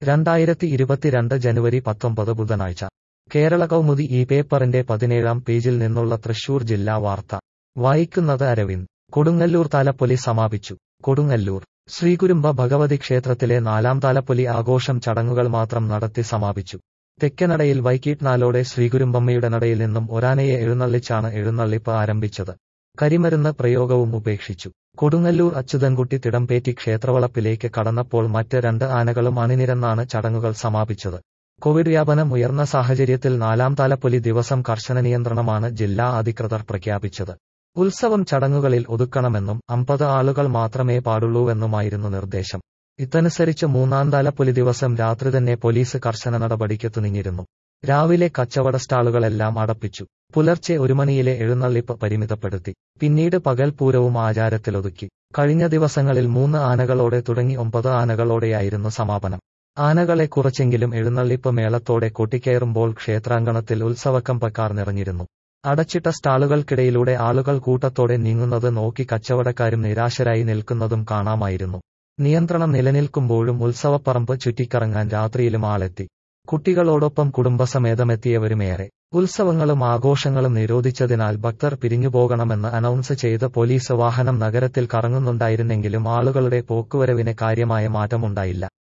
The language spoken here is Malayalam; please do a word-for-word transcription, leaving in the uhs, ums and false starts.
രണ്ടായിരത്തി ഇരുപത്തിരണ്ട് ജനുവരി പത്തൊമ്പത് ബുധനാഴ്ച കേരള കൗമുദി ഈ പേപ്പറിന്റെ പതിനേഴാം പേജിൽ നിന്നുള്ള തൃശൂർ ജില്ലാ വാർത്ത വായിക്കുന്നത് അരവിന്ദ്. കൊടുങ്ങല്ലൂർ താലപ്പൊലി സമാപിച്ചു. കൊടുങ്ങല്ലൂർ ശ്രീകുരുംബ ഭഗവതി ക്ഷേത്രത്തിലെ നാലാം താലപ്പൊലി ആഘോഷം ചടങ്ങുകൾ മാത്രം നടത്തി സമാപിച്ചു. തെക്കനടയിൽ വൈകീട്ട് നാലോടെ ശ്രീകുരുംബമ്മയുടെ നടയിൽ നിന്നും ഒരാനയെ എഴുന്നള്ളിച്ചാണ് എഴുന്നള്ളിപ്പ് ആരംഭിച്ചത്. കരിമരുന്ന് പ്രയോഗവും ഉപേക്ഷിച്ചു. കൊടുങ്ങല്ലൂർ അച്യുതൻകുട്ടി തിടമ്പേറ്റി ക്ഷേത്രവളപ്പിലേക്ക് കടന്നപ്പോൾ മറ്റ് രണ്ട് ആനകളും അണിനിരന്നാണ് ചടങ്ങുകൾ സമാപിച്ചത്. കോവിഡ് വ്യാപനം ഉയർന്ന സാഹചര്യത്തിൽ നാലാം താലപ്പൊലി ദിവസം കർശന നിയന്ത്രണമാണ് ജില്ലാ അധികൃതർ പ്രഖ്യാപിച്ചത്. ഉത്സവം ചടങ്ങുകളിൽ ഒതുക്കണമെന്നും അമ്പത് ആളുകൾ മാത്രമേ പാടുള്ളൂവെന്നുമായിരുന്നു നിർദ്ദേശം. ഇതനുസരിച്ച് മൂന്നാം താലപ്പൊലി ദിവസം രാത്രി തന്നെ പോലീസ് കർശന നടപടിക്ക് തുനിഞ്ഞിരുന്നു. രാവിലെ കച്ചവട സ്റ്റാളുകളെല്ലാം അടപ്പിച്ചു. പുലർച്ചെ ഒരു മണിയിലെ എഴുന്നള്ളിപ്പ് പരിമിതപ്പെടുത്തി. പിന്നീട് പകൽപൂരവും ആചാരത്തിലൊതുക്കി. കഴിഞ്ഞ ദിവസങ്ങളിൽ മൂന്ന് ആനകളോടെ തുടങ്ങി ഒമ്പത് ആനകളോടെയായിരുന്നു സമാപനം. ആനകളെ കുറച്ചെങ്കിലും എഴുന്നള്ളിപ്പ് മേളത്തോടെ കൊട്ടിക്കയറുമ്പോൾ ക്ഷേത്രാങ്കണത്തിൽ ഉത്സവക്കമ്പക്കാർ നിറഞ്ഞിരുന്നു. അടച്ചിട്ട സ്റ്റാളുകൾക്കിടയിലൂടെ ആളുകൾ കൂട്ടത്തോടെ നീങ്ങുന്നത് നോക്കി കച്ചവടക്കാരും നിരാശരായി നിൽക്കുന്നതും കാണാമായിരുന്നു. നിയന്ത്രണം നിലനിൽക്കുമ്പോഴും ഉത്സവപ്പറമ്പ് ചുറ്റിക്കറങ്ങാൻ രാത്രിയിലും ആളെത്തി. കുട്ടികളോടൊപ്പം കുടുംബസമേതമെത്തിയവരുമേറെ. ഉത്സവങ്ങളും ആഘോഷങ്ങളും നിരോധിച്ചതിനാൽ ഭക്തർ പിരിഞ്ഞുപോകണമെന്ന് അനൗൺസ് ചെയ്ത് പോലീസ് വാഹനം നഗരത്തിൽ കറങ്ങുന്നുണ്ടായിരുന്നെങ്കിലും ആളുകളുടെ പോക്കുവരവിന് കാര്യമായ മാറ്റമുണ്ടായില്ല.